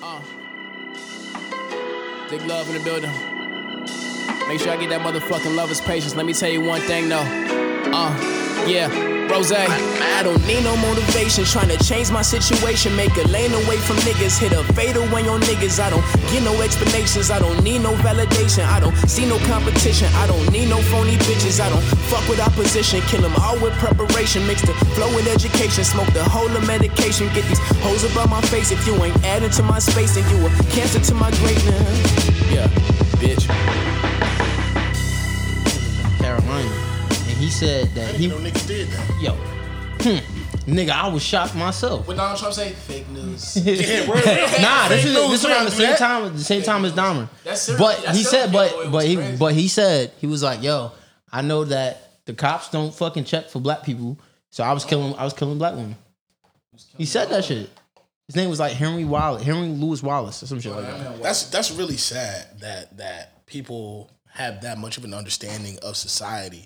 Big love in the building. Make sure I get that motherfucking lover's patience. Let me tell you one thing though. Yeah, Rose. I don't need no motivation. Trying to change my situation. Make a lane away from niggas. Hit a fatal when your niggas. I don't get no explanations. I don't need no validation. I don't see no competition. I don't need no phony bitches. I don't fuck with opposition. Kill them all with preparation. Mix the flow with education. Smoke the whole of medication. Get these hoes above my face. If you ain't adding to my space, then you a cancer to my greatness. Yeah, bitch. Carolina. And he said that You know niggas did that. Yo. Nigga, I was shocked myself. What Donald Trump say? Fake news. Yeah, word. Nah, this is around the same that. time. The same time as Dahmer. That's serious. But That's he serious. said, but he said he was like, yo, I know that the cops don't fucking check for black people, so I was killing black women. He said that shit. His name was like Henry Louis Wallace or some shit like that. That's really sad that people have that much of an understanding of society,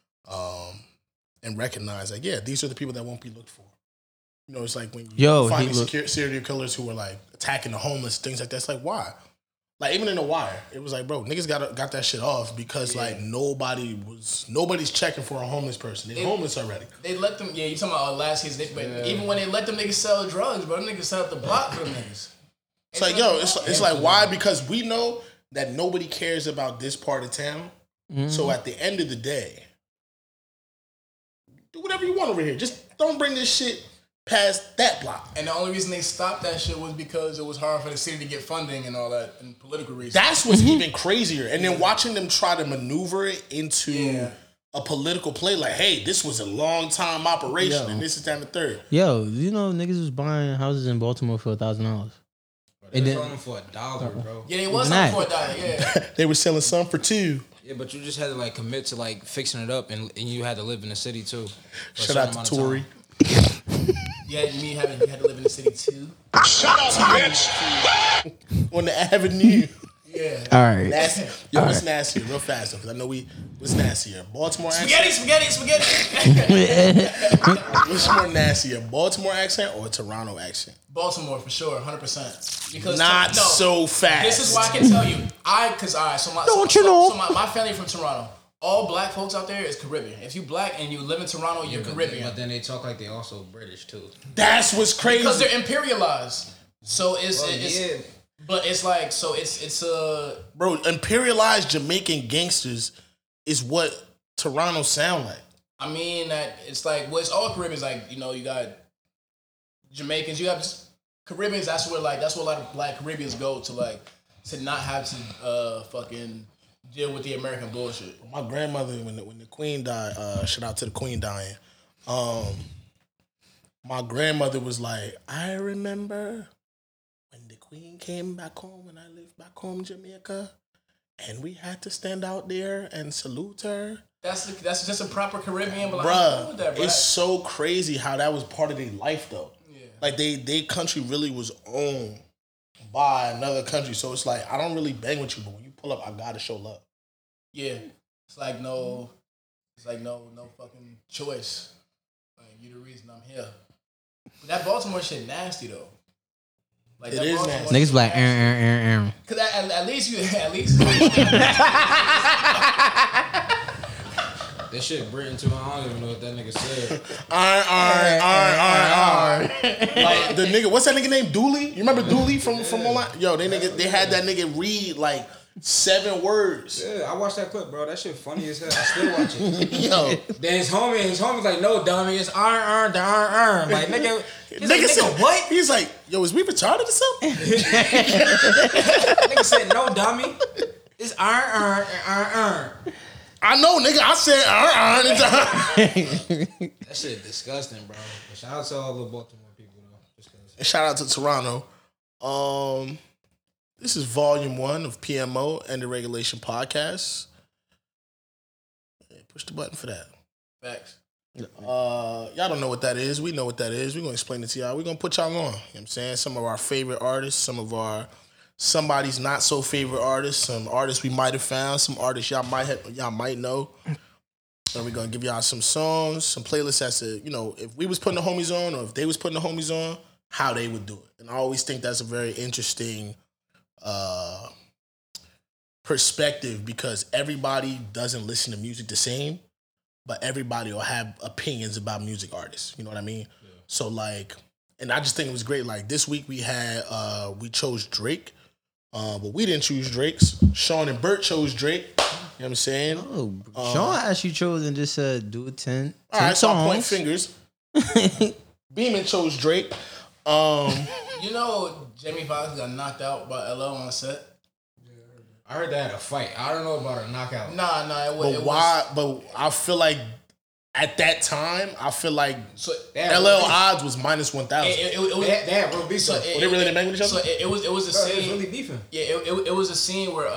and recognize that these are the people that won't be looked for. You know, it's like when you find these serial killers who are like attacking the homeless, things like that. It's like, why? Like even in The Wire, it was like, bro, niggas got that shit off because like nobody's checking for a homeless person. They're homeless already. They let them. Yeah, you talking about last season? Even when they let them niggas sell drugs, bro, them niggas set up the block for them niggas. It's like, yo, it's like, why? Because we know that nobody cares about this part of town. Mm-hmm. So at the end of the day, do whatever you want over here. Just don't bring this shit past that block. And the only reason they stopped that shit was because it was hard for the city to get funding and all that, and political reasons. That's what's even crazier. And then watching them try to maneuver it into a political play, like, hey, this was a long time operation, and this is down the third. Yo, you know niggas was buying houses in Baltimore for $1,000. They were selling them for $1, bro. Yeah, they was selling for $1. Yeah, they were selling some for $2. Yeah, but you just had to like commit to like fixing it up, and you had to live in the city too. Shout out to Tory. Yeah, you mean you had to live in the city too? Shut up, bitch! On the avenue. Yeah. All right. Nasty. Yo, what's nastier? Real fast, though, because I know what's nastier? Baltimore accent? Spaghetti! What's more nastier? Baltimore accent or Toronto accent? Baltimore, for sure, 100%. Because Not so fast. This is why I can tell you. So my family from Toronto. All black folks out there is Caribbean. If you black and you live in Toronto, you're Caribbean. But then they talk like they also British too. That's what's crazy. Because they're imperialized. So but it's like, so it's bro, imperialized Jamaican gangsters is what Toronto sound like. I mean, that it's like, well, it's all Caribbeans. Like, you know, you got Jamaicans, you have Caribbeans. That's where a lot of black Caribbeans go to not have to fucking deal with the American bullshit. My grandmother, when the Queen died, shout out to the Queen dying. My grandmother was like, I remember when the Queen came back home, when I lived back home in Jamaica, and we had to stand out there and salute her. That's just a proper Caribbean, but bruh, it's so crazy how that was part of their life though. Yeah. Like they country really was owned by another country, so it's like I don't really bang with you, but when you pull up, I gotta show love. Yeah, it's like no fucking choice. Like, you the reason I'm here. But that Baltimore shit nasty though. Like, it is nasty. Niggas like Aaron. Cause at least That shit Britain too. I don't even know what that nigga said. Like the nigga, what's that nigga named Dooley? You remember Dooley from online? Yo, they had that nigga read like 7 words. Yeah, I watched that clip, bro. That shit funny as hell. I still watch it. Yo. Then his homie's like, no, dummy, it's iron. Like, nigga, nigga said, what? He's like, yo, is we retarded or something? Nigga said, no, dummy, it's iron. I know, nigga. I said That shit disgusting, bro. But shout out to all the Baltimore people, though. And shout out to Toronto. This is volume 1 of PMO and the Regulation Podcast. Yeah, push the button for that. Facts. Y'all don't know what that is. We know what that is. We're going to explain it to y'all. We're going to put y'all on. You know what I'm saying? Some of our favorite artists, some of our somebody's not so favorite artists, some artists we might have found, some artists y'all might know. And we're going to give y'all some songs, some playlists as to, you know, if we was putting the homies on or if they was putting the homies on, how they would do it. And I always think that's a very interesting perspective because everybody doesn't listen to music the same, but everybody will have opinions about music artists. You know what I mean? Yeah. So like, and I just think it was great. Like this week we had, we chose Drake, but we didn't choose Drake's. Sean and Bert chose Drake. You know what I'm saying? Oh, Sean actually chose and just said do it 10 all right, songs. so I point fingers. Beeman chose Drake. You know, Jamie Foxx got knocked out by LL on set. I heard they had a fight. I don't know about a knockout. Nah. But why? But I feel like at that time, LL odds was minus 1,000. They had real beef. So they really didn't bang with each other. So it was a scene. It was really beefing. Yeah, it was a scene where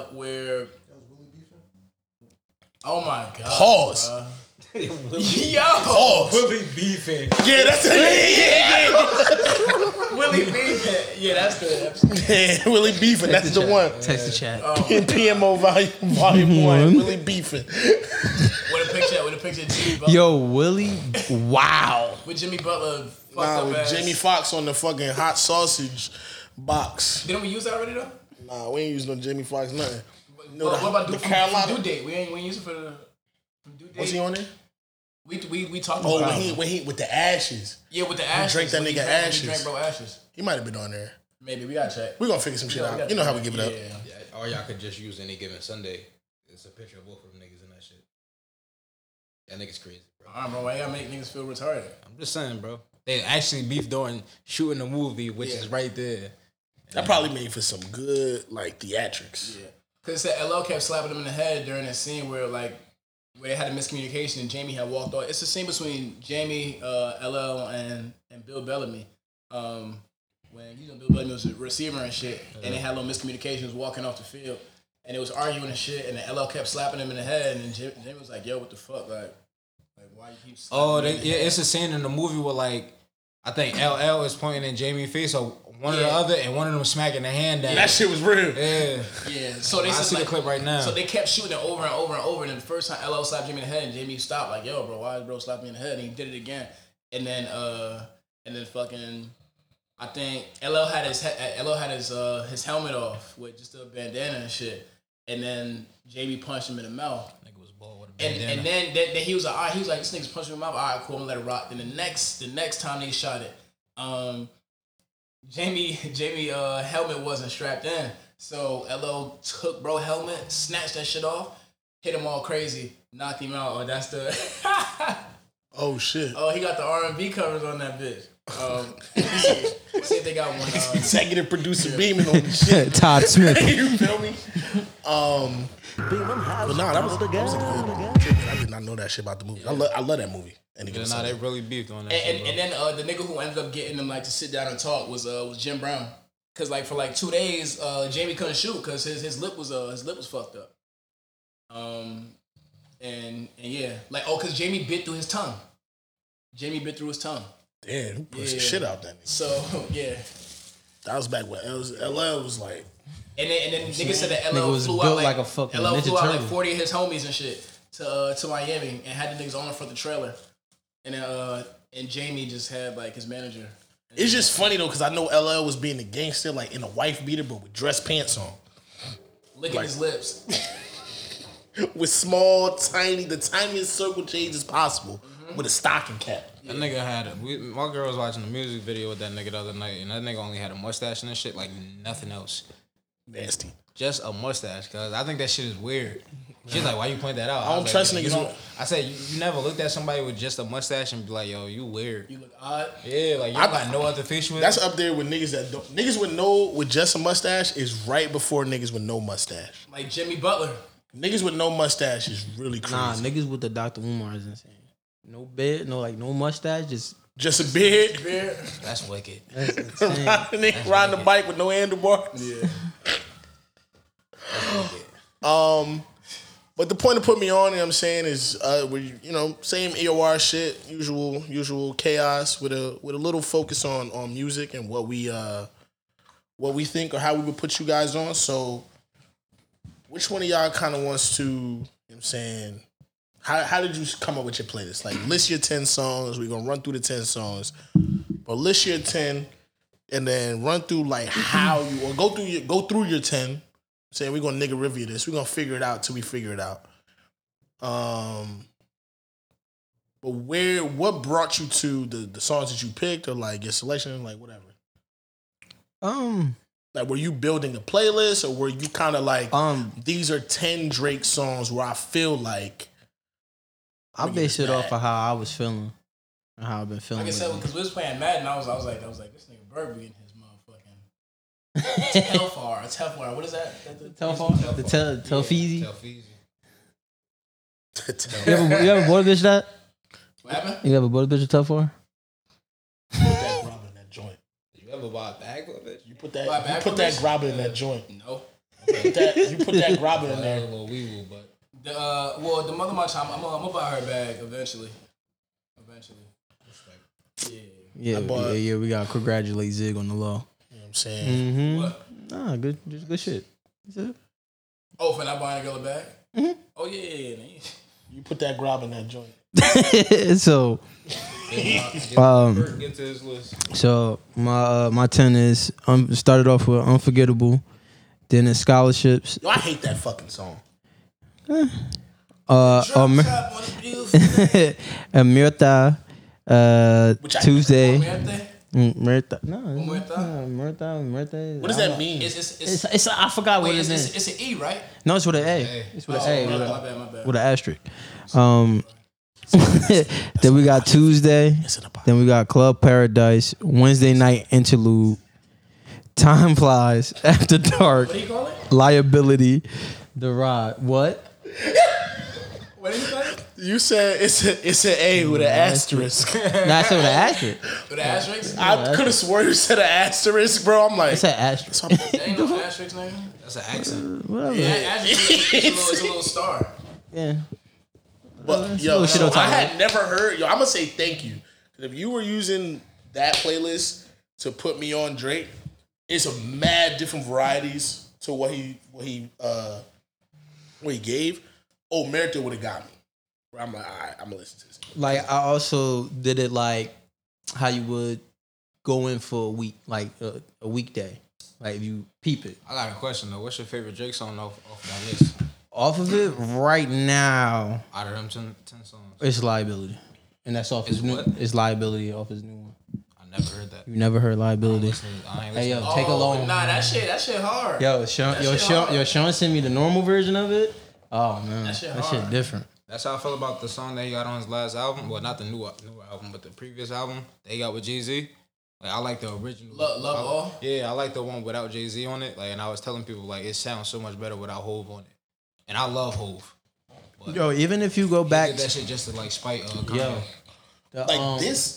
oh my god. Pause. Yo, Pause. Willie beefing. Yeah, that's it. Willie beefing. Yeah, that's the. Yeah, Willie beefing. That's the one. Text the chat. PMO volume 1. Willie beefing. With a picture of Jimmy Butler. Yo, Willie. Wow. With Jimmy Butler. With Jamie Foxx on the fucking hot sausage box. Didn't we use that already though? Nah, we ain't using no Jamie Foxx nothing. What about the Carolina Due Date? We ain't use it for the Due Date. What's he on there? We talked about. Oh, when he with the ashes. Yeah, with the ashes. Drank that nigga ashes. He drank bro ashes. He might have been on there. Maybe we gotta check. We gonna figure some shit out. You know how we give it up. Yeah, or y'all could just use Any Given Sunday. It's a picture of both of them niggas in that shit. That nigga's crazy, bro. Alright, bro. Why y'all make niggas feel retarded? I'm just saying, bro. They actually beefed during shooting the movie, which is right there. That probably made for some good like theatrics. Yeah, because it said LL kept slapping him in the head during that scene where they had a miscommunication and Jamie had walked off. It's the scene between Jamie, LL, and Bill Bellamy. When Bill Bellamy was a receiver and shit, and they had little miscommunications walking off the field, and it was arguing and shit, and then LL kept slapping him in the head, and then Jamie was like, "Yo, what the fuck, like why you keep?" Slapping it's a scene in the movie where I think LL is pointing in Jamie's face, or one or the other, and one of them smacking the hand down. That shit was real. Yeah. So they see the clip right now. So they kept shooting it over and over and over, and then the first time LL slapped Jamie in the head, and Jamie stopped like, "Yo, bro, why is bro slapping me in the head?" And he did it again, and then fucking. I think LL had his helmet off with just a bandana and shit, and then Jamie punched him in the mouth. Nigga was bald with a bandana. And then he was like, all right, this nigga's punched me in the mouth. All right, cool, I'm gonna let it rock. Then the next time they shot it, Jamie helmet wasn't strapped in, so LL took bro helmet, snatched that shit off, hit him all crazy, knocked him out. Oh, that's the. Oh shit. Oh, he got the R&B covers on that bitch. See if they got one. Executive producer Beeman on the shit. Todd Smith. You feel me? But nah, that was a good. I did not know that shit about the movie. I love that movie. And they really beefed on that. And then the nigga who ended up getting them to sit down and talk was Jim Brown. Cause for 2 days, Jamie couldn't shoot because his lip was fucked up. And yeah, cause Jamie bit through his tongue. Damn, who put some shit out that nigga? So yeah, that was back when LL was like. And then nigga said that LL was flew built out like a fucking LL flew out 40 of his homies and shit to Miami and had the niggas on for the trailer, and Jamie just had his manager. It's just funny though, cause I know LL was being a gangster in a wife beater, but with dress pants on, licking his lips, with the tiniest circle changes possible, with a stocking cap. That nigga had my girl was watching a music video with that nigga the other night, and that nigga only had a mustache and that shit, nothing else. Nasty. Just a mustache, cause I think that shit is weird. She's like, why you point that out? I don't trust niggas. I said, you never looked at somebody with just a mustache and be like, yo, you weird. You look odd. Yeah, you got no other facial. That's up there with niggas that don't. Niggas with just a mustache is right before niggas with no mustache. Like Jimmy Butler. Niggas with no mustache is really crazy. Nah, niggas with the Dr. Umar is insane. No beard, no mustache, just a beard. That's wicked. That's insane. Riding the bike with no handlebars. Yeah. But the point to put me on, you know what I'm saying, is same EOR shit, usual chaos with a little focus on music and what we think or how we would put you guys on. So which one of y'all kind of wants to, you know what I'm saying, how did you come up with your playlist? List your 10 songs. We're gonna run through the 10 songs. But list your 10 and then run through like how you or go through your 10. Saying we're gonna nigga review this. We're gonna figure it out till we figure it out. But what brought you to the songs that you picked or like your selection, like whatever? Like were you building a playlist or were you kind of like these are 10 Drake songs where I feel like I base it off of how I was feeling and how I've been feeling. Like I said, because we was playing Madden, I was like, this nigga Bird be in his motherfucking Telfar. What is that? Telfar? The Telfeezy? You ever bought a bitch that? What happened? You ever bought a bitch a Telfar? Put that grabber in that joint. You ever bought a bag for a bitch? You put that grabber in that joint. No. You put that grabber in there. A little weevil, but the mother of my time, I'm gonna buy her a bag eventually. Yeah. Yeah. We gotta congratulate Zig on the low. You know what I'm saying? Mm-hmm. What? Nah, good shit. Oh, for not buying a girl a bag? Mm-hmm. Oh yeah. You put that grabber in that joint. So, get to his list. So my 10 is started off with Unforgettable, then it's Scholarships. Yo, I hate that fucking song. Myrta, Tuesday. Muerta? Myrta. What does that mean? It's I forgot what it is. It's an E, right? No, it's with an A. It's with an A. My bad. With an asterisk. Then we got Tuesday. Then we got Club Paradise. Wednesday Night Interlude. Time Flies. After Dark. What do you call it? Liability. The Ride. What? What did you call it? You said it's an A with an asterisk. Nah, I said with an asterisk. With an asterisk? I could have sworn you said an asterisk, bro. I'm like, It's an asterisk. There ain't no asterisk, nigga. That's an accent. Whatever. Yeah, asterisk is a little star. Yeah. but yo, I had never heard. Yo, I'm gonna say thank you. If you were using that playlist to put me on Drake, it's a mad different varieties to what he gave. Oh, Merita would have got me. Where I'm like, all right, I'm gonna listen to this. Like I also did it like how you would go in for a week, like a weekday. Like if you peep it. I got a question though. What's your favorite Drake song off that list? Off of it right now, Out of them 10 songs. it's Liability, and that's off his new. what? It's Liability off his new one. I never heard that. You never heard Liability? I ain't Hey listening. yo, take a long. Nah, that shit hard. Yo, Sean sent me the normal version of it. Oh man, That shit that shit hard. different. That's how I feel about the song that he got on his last album. Well, not the newer album, but the previous album that he got with Jay-Z. Like I like the original. Love All? Yeah, I like the one without Jay-Z on it. Like, and I was telling people like it sounds so much better without Hove on it. And I love Hove. But Yo, even if you go he back, did that shit just to like spite Kanye. yo, the, Like this.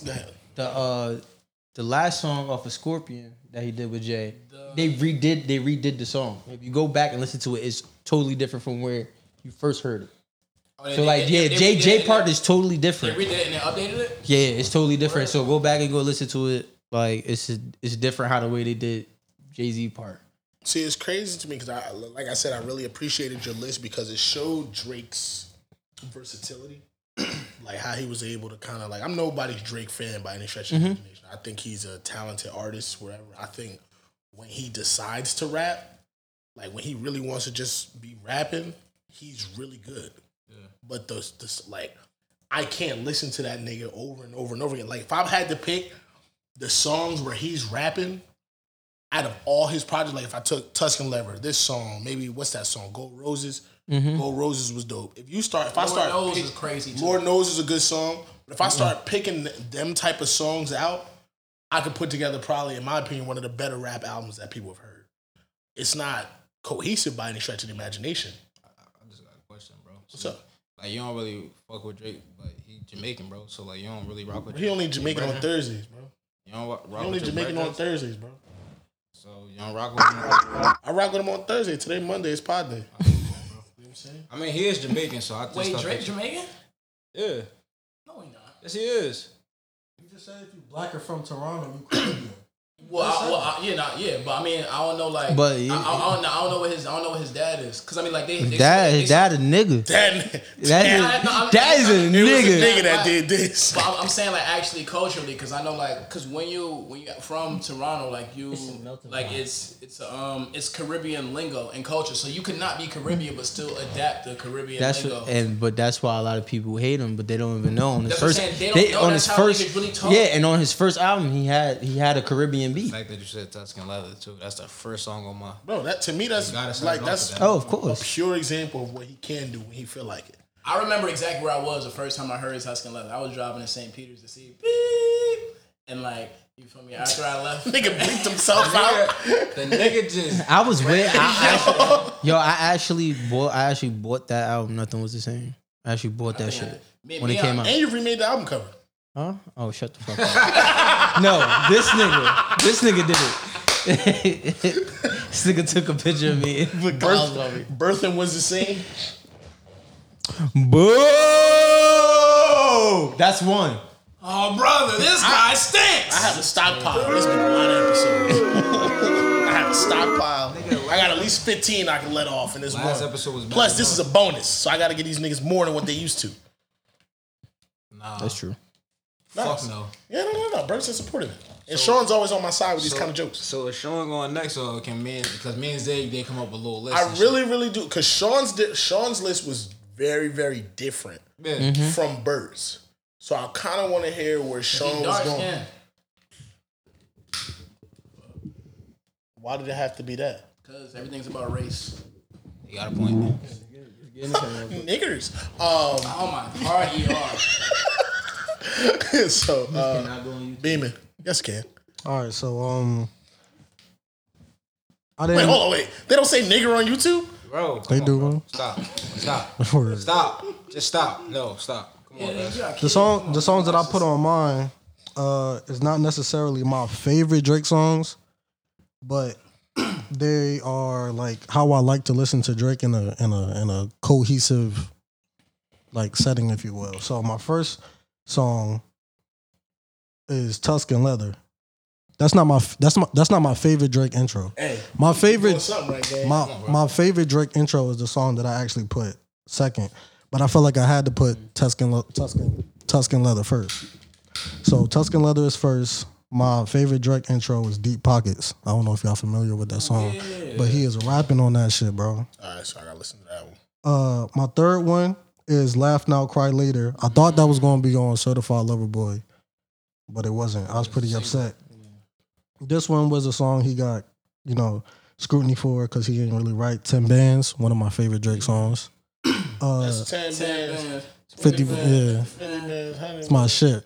the last song off of Scorpion that he did with Jay, they redid the song. If you go back and listen to it, it's totally different from where you first heard it. So like, Jay part is totally They different. redid it and they updated it? Yeah, it's totally different. So go back and go listen to it. Like it's different how the way they did Jay-Z part. See, it's crazy to me because like I said, I really appreciated your list because it showed Drake's versatility. Like how he was able to kind of like, I'm nobody's Drake fan by any stretch of the imagination. I think he's a talented artist, whatever. I think when he decides to rap, like when he really wants to just be rapping, he's really good. Yeah. But the like, I can't listen to that nigga over and over and over again. Like if I had to pick the songs where he's rapping out of all his projects, like if I took Tuscan Lever, this song, maybe what's that song? Gold Roses. Gold Roses was dope. Lord Knows is crazy too. Lord Knows is a good song. But if I start picking them type of songs out, I could put together probably, in my opinion, one of the better rap albums that people have heard. It's not cohesive by any stretch of the imagination. I just got a question, bro. What's up? Like you don't really fuck with Drake, but he Jamaican, bro. So like you don't really rock with Drake. He only Jamaican on Thursdays, bro. You don't rock He only with your Jamaican on brethren? Thursdays, bro. So you don't rock with him? I rock with him on Thursday. Today, Monday, is pod day. You know what I'm saying? I mean, he is Jamaican, so I just Wait, thought Drake that- Jamaican? Yeah. No, he not. Yes, he is. You just said if you black or from Toronto, you Caribbean. But I mean, I don't know, like, but I don't know what his dad is, cause I mean, like, his dad a nigga. Dad is a nigga that did this. But I'm saying, like, actually culturally, cause I know, like, cause when you from Toronto, like it's Caribbean lingo and culture, so you could not be Caribbean but still adapt the Caribbean lingo. But that's why a lot of people hate him, but they don't even know on his first. And on his first album, he had a Caribbean beat. The fact that you said Tuscan Leather too, that's the first song on my. Bro, that to me that's like that's of course a pure example of what he can do when he feel like it. I remember exactly where I was the first time I heard Tuscan Leather. I was driving to St. Peter's to see Beep, and like, you feel me? After I left, nigga bleeped himself out. The nigga just. I was with. I actually bought that album. Nothing Was the Same. I actually bought that shit when it came out. And you remade the album cover. Huh? Oh, shut the fuck up. No, this nigga did it. This nigga took a picture of me and put calls on me. Birthing Was the Same. Boo! That's one. Oh, brother, this guy stinks. I have a stockpile. There's been a lot of episodes. I have a stockpile. I got at least 15 I can let off in this one. Last episode was Plus, this is a bonus, so I got to get these niggas more than what they used to. Nah, that's true. Fuck no. Yeah, no. Bert's supportive. And Sean's always on my side with these kind of jokes. So is Sean going next, or can because me and Zay, they come up with a little list? I really do, because Sean's list was very, very different from Bert's. So I kind of want to hear where Sean was going. Yeah. Why did it have to be that? Because everything's about race. You got a point, man. Niggers. Oh my God, So, Beeman. Yes, can. All right, so I didn't. Wait. They don't say nigger on YouTube, bro. They do, bro. Stop. Just stop. No, stop. Come on, man. The songs that I put on mine is not necessarily my favorite Drake songs, but they are like how I like to listen to Drake in a cohesive like setting, if you will. So my first song is Tuscan Leather. That's not my favorite Drake intro. Hey, my favorite right, my favorite Drake intro is the song that I actually put second, but I felt like I had to put Tuscan Leather first. So Tuscan Leather is first. My favorite Drake intro is Deep Pockets. I don't know if y'all familiar with that song, but he is rapping on that shit, bro. All right, so I gotta listen to that one. My third one is Laugh Now, Cry Later. I thought that was gonna be on Certified Lover Boy, but it wasn't. I was pretty upset. This one was a song he got, scrutiny for because he didn't really write. 10 Bands, one of my favorite Drake songs. That's 10 bands. 50 yeah. It's my shit.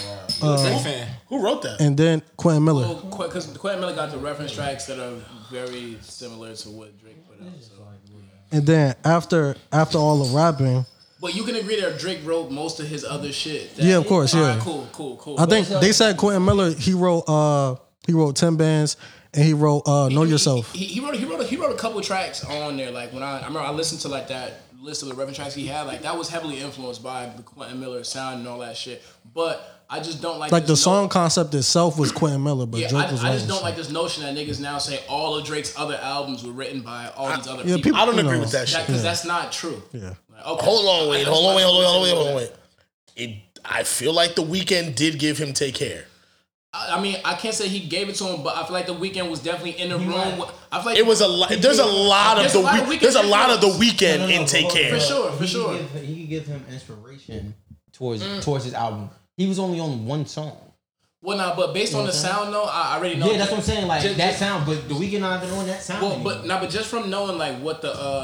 Who wrote that? And then Quentin Miller. Because Quentin Miller got the reference tracks that are very similar to what Drake put out. So. And then after all the rapping. But you can agree that Drake wrote most of his other shit. Yeah, of course, yeah. Right, cool. I think they said Quentin Miller, he wrote 10 Bands and he wrote Know Yourself. He wrote a couple tracks on there. Like when I remember I listened to like that list of the reference tracks he had, like that was heavily influenced by the Quentin Miller sound and all that shit. But I just don't like the song concept itself was Quentin Miller, but Drake was I just don't like this notion that niggas now say all of Drake's other albums were written by all these other people. I don't agree with that shit. Because that's not true. Yeah. Like, okay. Hold on, wait. I feel like The Weeknd did give him Take Care. I mean, I can't say he gave it to him, but I feel like The Weeknd was definitely in the room. I feel like it was a lot. There's a lot of The Weeknd in Take Care. For sure. He could give him inspiration towards his album. He was only on one song. Well, nah, but based on the sound, though, I already know. Yeah, that's what I'm saying. Like that sound, but The Weeknd not even on that sound. Well, but just from knowing like what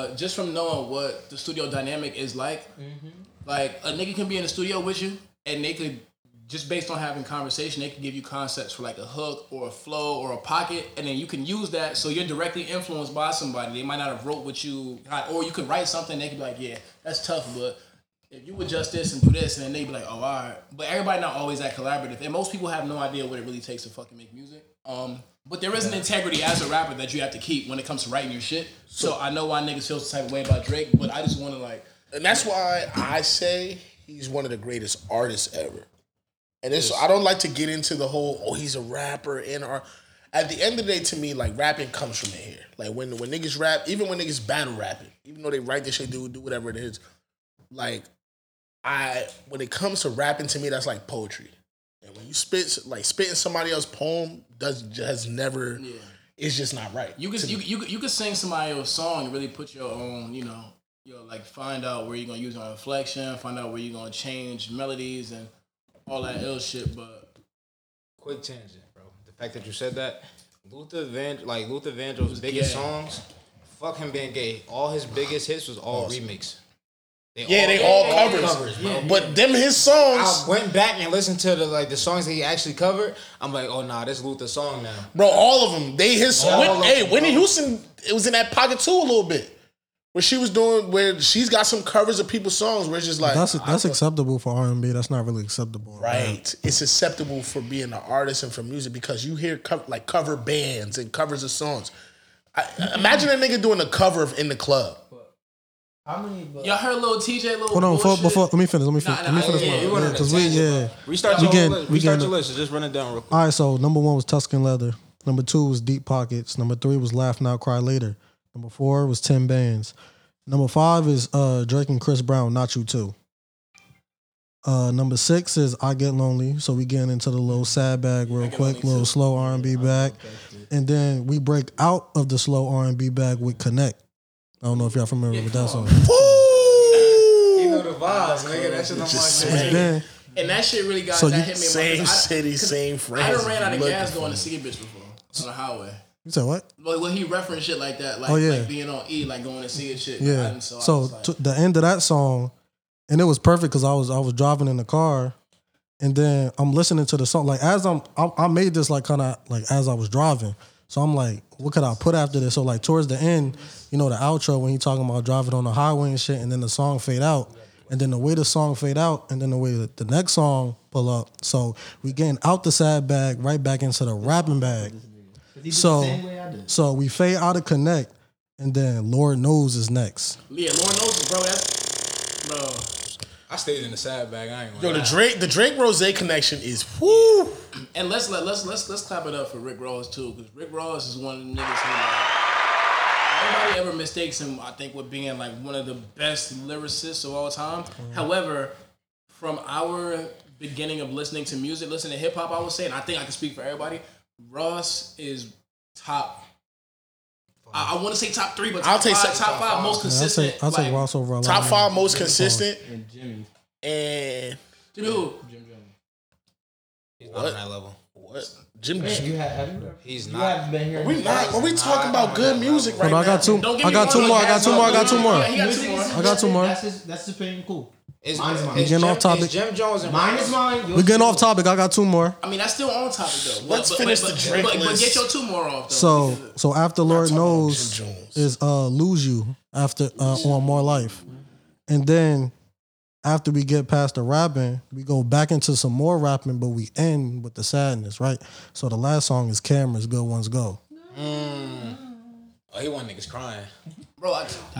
the studio dynamic is like, like a nigga can be in the studio with you, and they could just based on having conversation, they can give you concepts for like a hook or a flow or a pocket, and then you can use that. So you're directly influenced by somebody. They might not have wrote what you got, or you could write something. They could be like, yeah, that's tough, but if you adjust this and do this, and then they be like, oh, all right. But everybody not always that collaborative, and most people have no idea what it really takes to fucking make music. But there is an integrity as a rapper that you have to keep when it comes to writing your shit. So I know why niggas feel the type of way about Drake, but I just want to like, and that's why I say he's one of the greatest artists ever. And I don't like to get into the whole, he's a rapper and at the end of the day, to me, like rapping comes from in here. Like when niggas rap, even when niggas battle rapping, even though they write this shit, do whatever it is. Like when it comes to rapping, to me, that's like poetry. And when you spitting somebody else's poem, has never. Yeah. It's just not right. You could sing somebody else's song and really put your own, like find out where you're gonna use on inflection, find out where you're gonna change melodies and all that ill shit. But quick tangent, bro. The fact that you said that, Luther Vandross's biggest songs, fuck him being gay. All his biggest hits was all remix. They all covers. But them his songs. I went back and listened to the songs that he actually covered. I'm like, oh nah, this Luther's song now. Bro, all of them. Whitney Houston, it was in that pocket too a little bit. Where she's got some covers of people's songs where it's just like that's acceptable for R&B. That's not really acceptable. Right. It's acceptable for being an artist and for music because you hear cover bands and covers of songs. Imagine a nigga doing a cover of In the Club. Y'all heard little TJ, hold on, before let me finish. Because restart your list. So just run it down real quick. All right, so number 1 was Tuscan Leather. Number 2 was Deep Pockets. Number 3 was Laugh Now, Cry Later. Number 4 was 10 Bands. Number 5 is Drake and Chris Brown, Not You Too. Number 6 is I Get Lonely. So we getting into the little sad bag real quick, little slow R&B bag, and then we break out of the slow R&B bag with Connect. I don't know if y'all familiar with that song. You know the vibes, nigga. That shit on my shit. And that shit really got that hit me. Same city, same friends. I done ran out of gas going to see a bitch before on the highway. You said what? Like when he referenced shit like that, like being on E, like going to see a shit. Yeah. So the end of that song, and it was perfect because I was driving in the car, and then I'm listening to the song. Like as I made this like kind of like as I was driving. So I'm like, what could I put after this? So like towards the end, the outro when he talking about driving on the highway and shit, and then the song fade out, and then the way the song fade out, and then the way the next song pull up. So we getting out the sad bag right back into the rapping bag. So we fade out of Connect, and then Lord Knows is next. Yeah, Lord Knows, bro. That's bro. I stayed in the sad bag. I ain't gonna lie. The Drake Rose connection is whoo. And let's clap it up for Rick Ross too, because Rick Ross is one of the niggas who nobody ever mistakes him. I think with being like one of the best lyricists of all time. Mm-hmm. However, from our beginning of listening to music, listening to hip hop, I would say, and I think I can speak for everybody, Ross is top. I want to say top 3, but top five most consistent. I'll take Ross over a lot. Top 5 most consistent. And Jimmy. And Jimmy who? Jimmy. He's not on that level. What? Jimmy. He's not. We talking about good music right now. I got two more. I got two more. That's his opinion. Cool. We getting off topic. Jim Jones and mine is mine. We getting off topic. I got 2 more. I mean, that's still on topic though. Let's finish the Drake list. But get your 2 more off though. So after Lord Knows is Lose You after on More Life, and then after we get past the rapping, we go back into some more rapping, but we end with the sadness, right? So the last song is Cameras, Good Ones Go. Oh, he want niggas crying. Bro,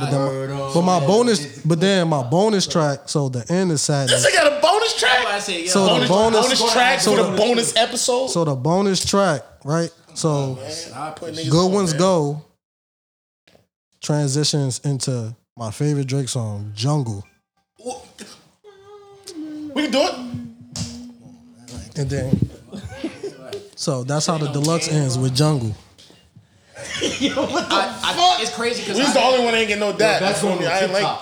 my bonus track, so the end is sadness. This nigga got a bonus track? So the bonus track for the bonus episode? So the bonus track, right? So Good Ones Go transitions into my favorite Drake song, Jungle. We can do it. And then, so that's how the deluxe ends with Jungle. It's crazy because we's the only one that ain't getting no dad. That's going to I ain't like.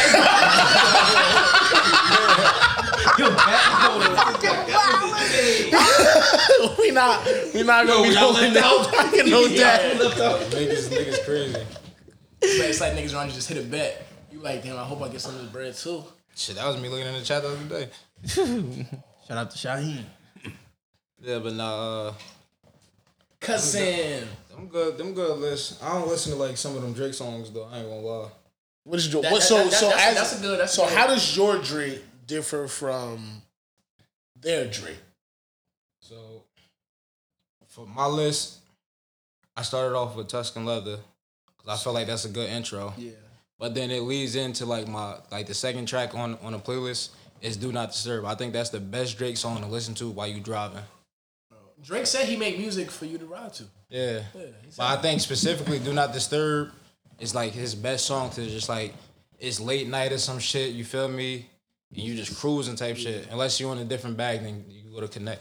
We not gonna be holding down no dad. Niggas crazy. It's like niggas around you just hit a bet. You like, damn, I hope I get some of this bread too. Shit, that was me looking in the chat the other day. Shout out to Shaheem. Yeah, but nah. Cousin. Them good lists. I don't listen to like some of them Drake songs though. I ain't gonna lie. What is your so how does your Drake differ from their Drake? So for my list, I started off with Tuscan Leather because I feel like that's a good intro. Yeah. But then it leads into the second track on the playlist is Do Not Disturb. I think that's the best Drake song to listen to while you driving. Drake said he made music for you to ride to. Yeah. But I think specifically Do Not Disturb is like his best song to just like, it's late night or some shit, you feel me? And you just cruising type shit. Unless you're in a different bag, then you can go to Connect.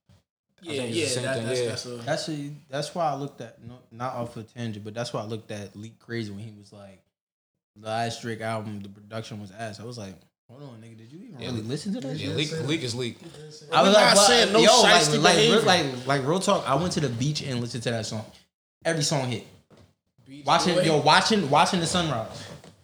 That's why I looked at, not off of tangent, but that's why I looked at Leak Crazy when he was like, the last Drake album, the production was ass. I was like, hold on, nigga, did you even really listen to that shit? Leak is leak. I was like, saying no shiesty behavior. like real talk. I went to the beach and listened to that song. Every song hit. Watching the sunrise.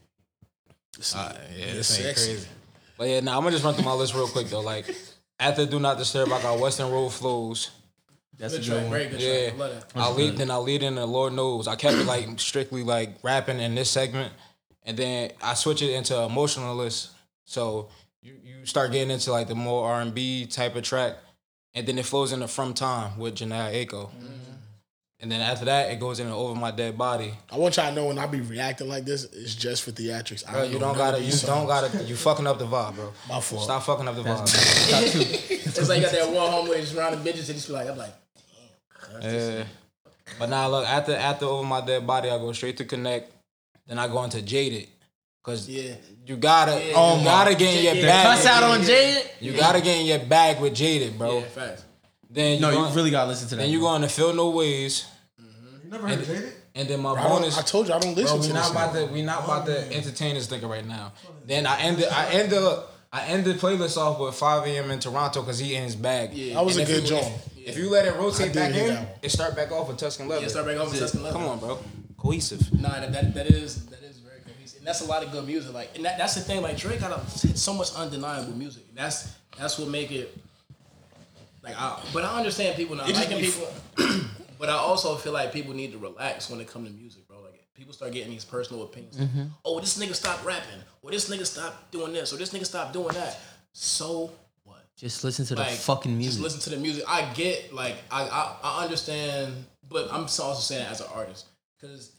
This ain't crazy. But yeah, now I'm gonna just run through my list real quick though. Like after Do Not Disturb, I got Western Road Flows. That's a good one. Very good track. I love that. Then I lead in the Lord Knows. I kept it like strictly like rapping in this segment, and then I switch it into emotionalist. So you start getting into like the more R&B type of track, and then it flows into From Time with Jhené Aiko. And then after that, it goes into Over My Dead Body. I want y'all to know when I be reacting like this, it's just for theatrics. Bro, you fucking up the vibe, bro. My fault. Stop fucking up the vibe. It's like you got that one homeboy just around the bitches and just be like, I'm like, damn. Yeah. But now look, after Over My Dead Body, I go straight to Connect. Then I go into Jaded. Cause you gotta get in your bag. Cuss out on Jaded? You gotta get in your bag with Jaded, bro. Yeah, facts. Then you really gotta listen to that. Then you go into Feel No Ways. You never heard of Jaded? And then my bonus. I told you I don't listen to this. We not about to entertain this nigga right now. Then I end the playlist off with 5 a.m. in Toronto because he in his bag. Yeah. That was a good joint. If you let it rotate back in, it start back off with Tuscan Leather. Yeah, start back off with Tuscan Leather. Come on, bro. Cohesive. Nah, that is very cohesive. And that's a lot of good music. Like, and that's the thing. Like Drake got so much undeniable music. That's what make it. Like, but I understand people not liking people. But I also feel like people need to relax when it comes to music, bro. Like people start getting these personal opinions. Mm-hmm. Oh, this nigga stopped rapping, or this nigga stopped doing this, or this nigga stopped doing that. So what? Just listen to the fucking music. Just listen to the music. I get, like, I understand, but I'm also saying as an artist, because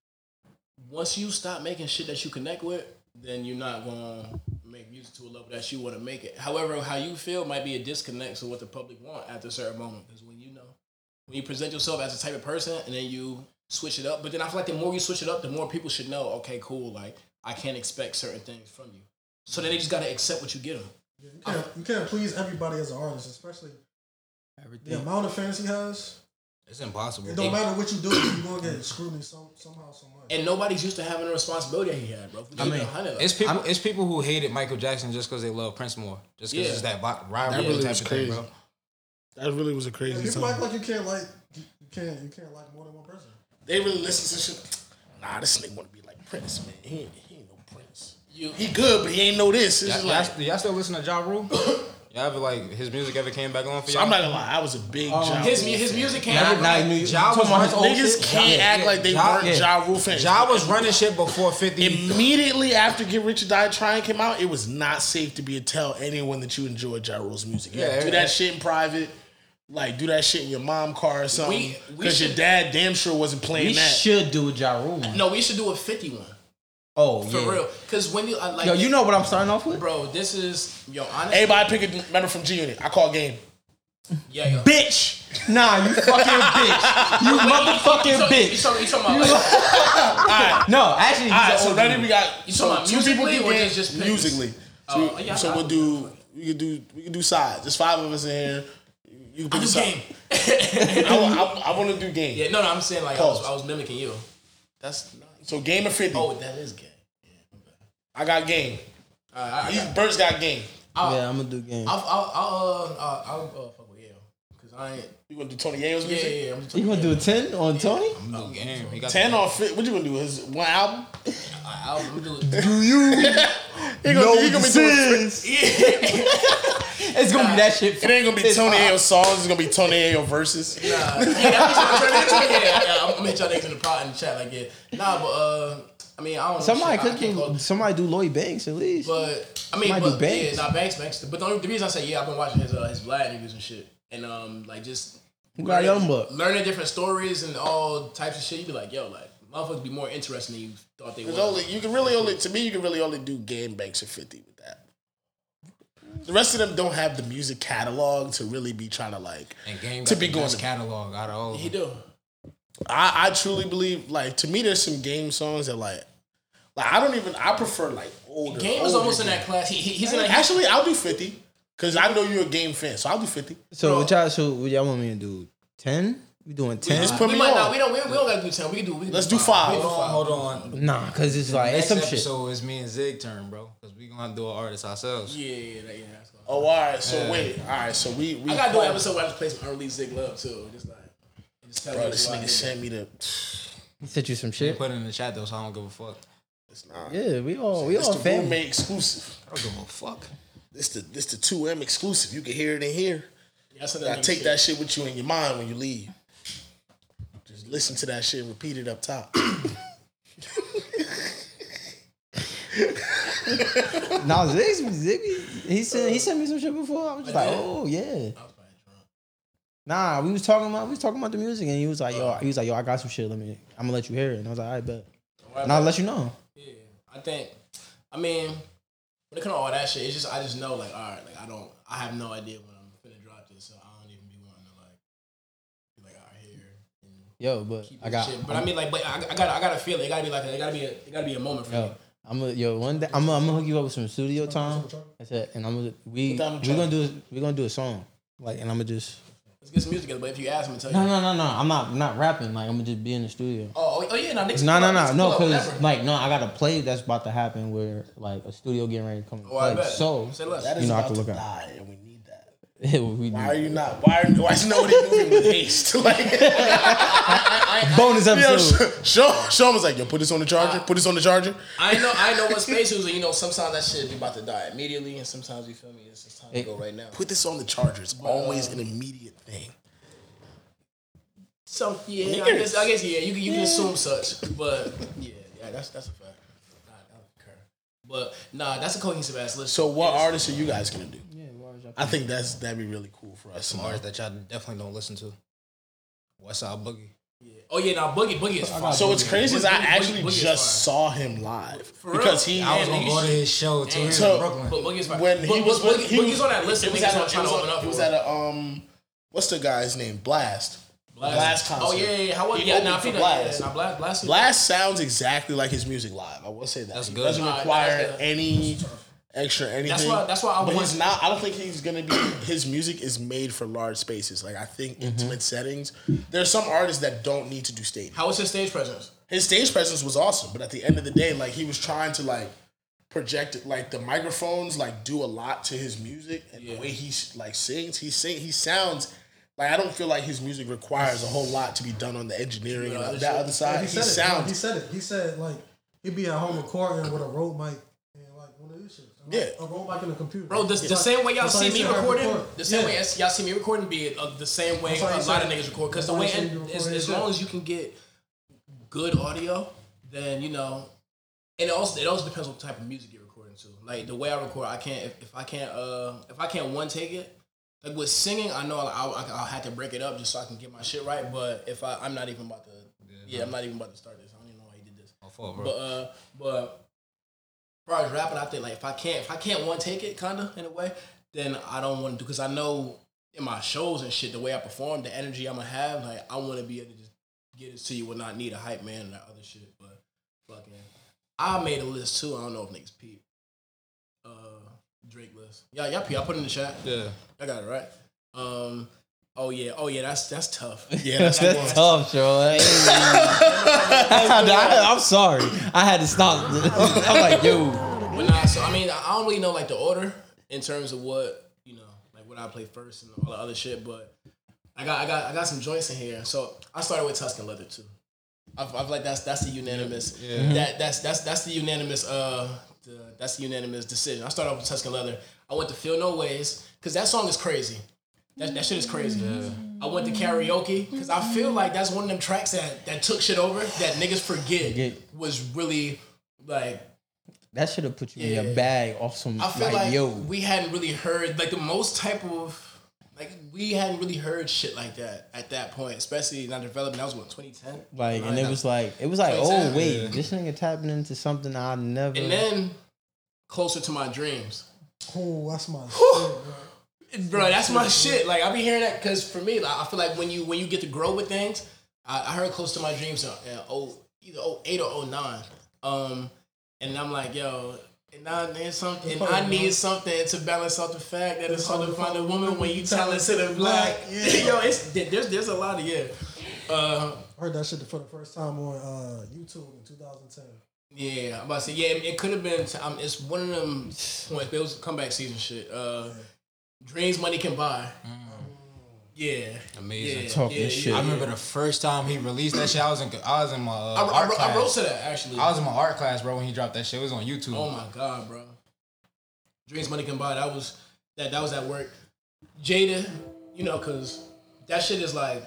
once you stop making shit that you connect with, then you're not gonna make music to a level that you want to make it. However, how you feel might be a disconnect to what the public want at a certain moment. Because when you present yourself as a type of person and then you switch it up, but then I feel like the more you switch it up, the more people should know, okay, cool, like I can't expect certain things from you. So then they just gotta accept what you give them. Yeah, you can't please everybody as an artist, especially the amount of fans he has. It's impossible. It don't matter what you do, you're gonna get scrutiny somehow, some way. And nobody's used to having the responsibility that he had, bro. It's people who hated Michael Jackson just because they love Prince more, just because it's that rivalry type of thing, bro. That really was a crazy song. People act like you can't like more than one person. They really listen to shit. Nah, this nigga want to be like Prince, man. He ain't no Prince. He good, but he ain't know this. Y'all still listen to Ja Rule? Y'all ever like his music ever came back on for y'all? I'm not gonna lie, I was a big Ja Rule. His music came back. Niggas can't act like they weren't Ja Rule fans. Ja was running shit before 50. Immediately after Get Rich or Die Trying came out, it was not safe to tell anyone that you enjoyed Ja Rule's music. Do that shit in private. Like, do that shit in your mom car or something. Because your dad damn sure wasn't playing that. We should do a Ja Rule one. No, we should do a 50 one. Oh, For real. Because when you, like... Yo, you know what I'm starting off with? Bro, this is... Yo, honestly... Everybody pick a member from G-Unit. I call game. Yeah, yo. Bitch! Nah, you fucking bitch. You motherfucking bitch. You talking about... Alright. No, actually... Alright, so ready we got... You talking about musically or just musically? So we can do sides. There's 5 of us in here. You can pick a side. I want to do game. Yeah, no, I'm saying like I was mimicking you. That's nice. So game of 50. Oh, that is game. Yeah, okay. I got game. Bert's got game. Yeah, I'm gonna do game. I'll fuck with Yale because I ain't. You gonna do Tony Yayo's music? Yeah. You gonna do a 10 on Tony? I'm gonna do game. 10 on 50. What you gonna do? His one album? I'm doing. Do you? He gonna be doing. It's gonna be that shit. It ain't gonna be Tony Ayo songs. It's gonna be Tony Ayo verses. Nah, I'm gonna hit y'all niggas in the chat like Nah, but I mean I don't know. Somebody do Lloyd Banks at least. But I mean, Banks. Yeah, Banks. But the reason I say I've been watching his Vlad interviews and shit, and like just learning different stories and all types of shit. You be like, yo, like motherfuckers be more interesting than you thought they were. You can really only do Game Banks at 50 with that. The rest of them don't have the music catalog to really be trying to like And Game to got be the going best to catalog out of all of He them. do. I truly believe, like, to me, there's some Game songs that, like I prefer, like, older. Game was almost in Game. that class. He's in that. Actually, I'll do 50, because I know you're a Game fan, so I'll do 50. So what y'all want me to do? 10? We doing 10? Just put We me might on. not. We don't gotta do 10. We can do. Let's do 5. Hold on. Nah, cause it's like it's Next some shit. episode is me and Zig turn, bro. Because we gonna do an artist ourselves. Yeah. That's cool. Oh, all right. So, wait. All right. So, we I gotta do an episode where I just play some unreleased Zig Love too. Just like. Just tell Bro, you this why I nigga did sent me the... He sent you some shit. Put it in the chat though, so I don't give a fuck. It's not. Yeah, we all It's the family. roommate exclusive. I don't give a fuck. This the 2M exclusive. You can hear it in here. Yeah, I said You that gotta take that shit with you in your mind when you leave. Just listen to that shit and repeat it up top. Nah, Ziggy, he sent me some shit before. I was just like, oh yeah. Nah, we was talking about the music, and he was like, yo, I got some shit. I'm gonna let you hear it. And I was like, I bet. And I'll let you know. Yeah, I mean, when it comes to all that shit, it's just I just know like, all right, like I have no idea when I'm finna drop this, so I don't even be wanting to like, be like, all right, here. Yo, but Keep I this got. shit. But I mean, like, but I got to feel it. It gotta be like, it gotta be a moment for me. One day I'm gonna hook you up with some studio time. That's it. And we're gonna do a song. Like, and I'm gonna just. Let's get some music together. But if you ask me to tell you, No. I'm not rapping. Like, I'm gonna just be in the studio. oh yeah, no, niggas. No, because like I got a play that's about to happen where like a studio getting ready to come. Oh, I bet. So Say less. That is You know, I about can to look at- die, and we need that. we Why are you not? Why is nobody moving with haste? Like, bonus yo, episode. Sean was like, yo, put this on the charger. Put this on the charger. I know what space it was. You know, sometimes that shit be about to die immediately, and sometimes you feel me. It's just time to go right now. Put this on the charger. It's always an immediate thing. So yeah, I guess yeah, you can assume such, but yeah, that's a fact. I concur. But nah, that's a cohesive ass list. So, what artists are you guys gonna do? I think that'd be really cool for us. Some artists that y'all definitely don't listen to. Westside Boogie. Yeah. Oh yeah, now Boogie is fire. So what's crazy is I actually Boogie is just saw him live real? because I was gonna go to his show too in So- Brooklyn. But Boogie's fire. when he was Boogie's on that list. It was Niggas at not trying to open up. he was for at it. a what's the guy's name? Blast concert. Oh yeah. How was He yeah? opened Nah, for I feel Blast. like Blast. Blast sounds exactly like his music live. I will say that. That's He good. doesn't Nah, require that's good. any extra anything. That's why I But want. he's not. I don't think he's gonna be. His music is made for large spaces. Like I think intimate settings. There's some artists that don't need to do stage. How was his stage presence? His stage presence was awesome, but at the end of the day, like he was trying to like project it. Like the microphones like do a lot to his music and the way he like sings. He sounds. Like I don't feel like his music requires a whole lot to be done on the engineering and on that other side. He sounds. He said it. He said like he'd be at home recording with a Rode mic and like one of these shits. Yeah. A Rode mic in the computer. Bro, the same way y'all That's how see he me said recording, record. the same Yeah. way y'all see me recording, be it the same way That's how a he lot said of it. niggas record. Because the That's way, how he said you record as it. long as you can get good audio, then you know, and it also depends on what type of music you're recording to. Like the way I record, I can't if I can't one take it. Like with singing, I know I'll have to break it up just so I can get my shit right. But if I'm not even about to, I'm not even about to start this. I don't even know why he did this. Oh, fuck, bro. But as far as rapping, I think like if I can't one take it, kinda in a way, then I don't want to do because I know in my shows and shit the way I perform, the energy I'm gonna have, like I want to be able to just get it to you and not need a hype man and that other shit. But fucking, I made a list too. I don't know if niggas peep. Drake list. Yeah, y'all peep. I put it in the chat. Yeah. I got it right. Oh yeah, that's tough. Yeah, that's That's tough, Joe. I'm sorry. I had to stop. I'm like, yo. But nah, so I mean, I don't really know like the order in terms of what like what I play first and all the other shit. But I got some joints in here. So I started with Tuscan Leather too. I feel like that's the unanimous. Yeah. That's the unanimous. That's the unanimous decision. I started off with Tuscan Leather. I went to Feel No Ways because that song is crazy. That shit is crazy. Yeah. I went to Karaoke because I feel like that's one of them tracks that took shit over that niggas forget was really like. That should have put you in your bag off some. I feel like yo, we hadn't really heard like the most type of we hadn't really heard shit like that at that point, especially in our development. That was what 2010. like, and it was like, oh wait, this nigga tapping into something I never. And then Closer to My Dreams. Oh, that's my shit, bro. That's my shit. Like I be hearing that because for me, like, I feel like when you get to grow with things, I heard Close to My Dreams in either 08 or 09. And I'm like, yo, and I need something to balance out the fact that it's hard to find a woman when you talented and black. Yo, there's a lot of I heard that shit for the first time on YouTube in 2010. Yeah, I'm about to say, yeah, it could have been. It's one of them. It was comeback season shit. Dreams Money Can Buy. Yeah, amazing. Talking shit. I remember the first time he released that shit. I was in my art class. I wrote to that actually. I was in my art class, bro, when he dropped that shit. It was on YouTube. Oh my god, bro. Dreams Money Can Buy. That was at work. Jada, you know, cause that shit is like,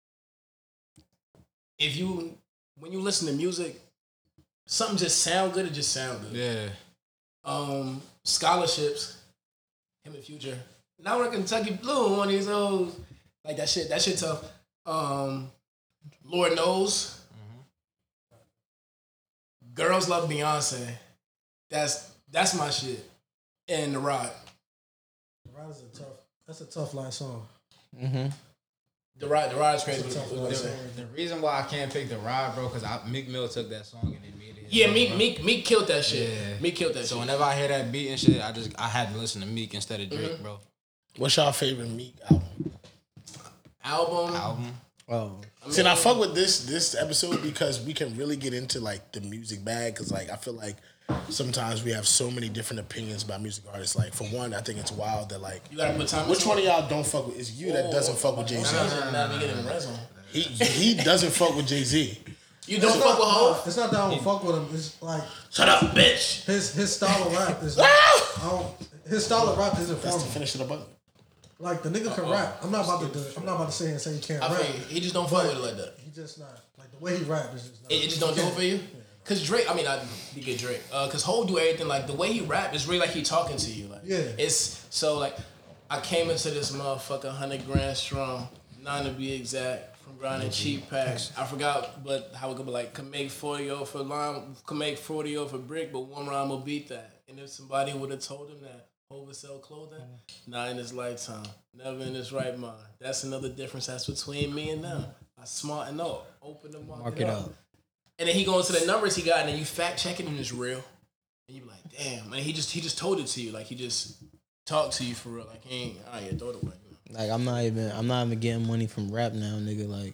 when you listen to music, something just sound good. It just sound good. Yeah. Scholarships. Him and Future. Now we're Kentucky Blue, one of these old, like that shit tough. Lord Knows. Girls Love Beyonce. That's my shit. And The Rod. The Rod is that's a tough last song. Mm-hmm. The Rod is crazy. The reason why I can't pick The Rod, bro, because Meek Mill took that song and it made it. Yeah, Meek killed that shit. Yeah. Meek killed that shit. So whenever I hear that beat and shit, I had to listen to Meek instead of Drake, bro. What's y'all favorite Meek album? Oh, See, I fuck with this episode because we can really get into like the music bag. Because like I feel like sometimes we have so many different opinions about music artists. Like for one, I think it's wild that like you gotta put time. Which one of y'all don't fuck with? It's you that doesn't fuck with Jay-Z. Now we get in the red zone. He doesn't fuck with Jay-Z. You don't fuck with Hov? It's not that I don't fuck with him. It's like shut up, bitch. His style of rap is his style of rap isn't for That's me. the finish of the button. Like the nigga can rap. I'm not about to say he can't rap. He just don't fuck with it like that. He just not like the way he rap is just not. It just don't do it for you. Cause Drake, I get Drake. Cause Hov do everything like the way he rap is really like he talking to you. Like it's so like I came into this motherfucker 100 grand strong, 9 to be exact, from grinding cheap packs. I forgot, but how it go, but like can make 40 for lime, can make 40 for brick, but one rhyme will beat that. And if somebody would have told him that Hov would sell clothing, not in his lifetime, never in his right mind. That's another difference that's between me and them. I smart enough, open the market up. And then he go into the numbers he got, and then you fact check it, and it's real. And you be like, damn. And he just told it to you, like he just talked to you for real. Like he ain't throw it away. Like I'm not even getting money from rap now, nigga. Like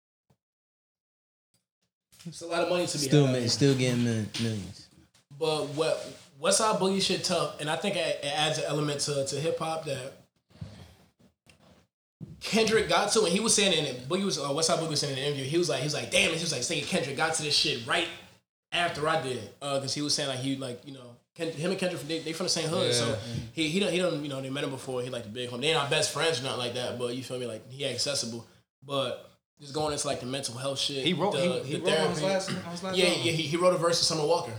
it's a lot of money to be still getting millions. But West Side Boogie shit tough, and I think it adds an element to hip hop that Kendrick got to, and he was saying in it. Boogie was West Side Boogie was saying in an interview. He was like saying Kendrick got to this shit right after I did, because he was saying like he like you know him and Kendrick they from the same hood, so he don't you know they met him before. He like the big home. They ain't not best friends or nothing like that, but you feel me, like he accessible, but. Just going into like the mental health shit. He wrote on his last yeah, he wrote a verse to Summer Walker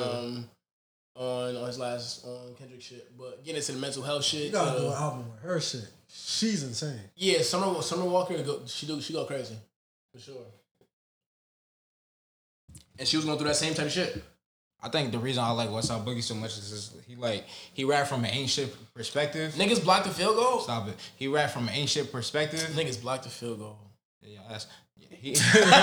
on his last on Kendrick shit. But getting into the mental health shit. You gotta do an album with her shit. She's insane. Yeah, Summer Walker she go crazy for sure. And she was going through that same type of shit. I think the reason I like Westside Boogie so much is he rap from an ancient perspective. Niggas block the field goal. Stop it. He rap from an ancient perspective. Niggas block the field goal. Yeah, he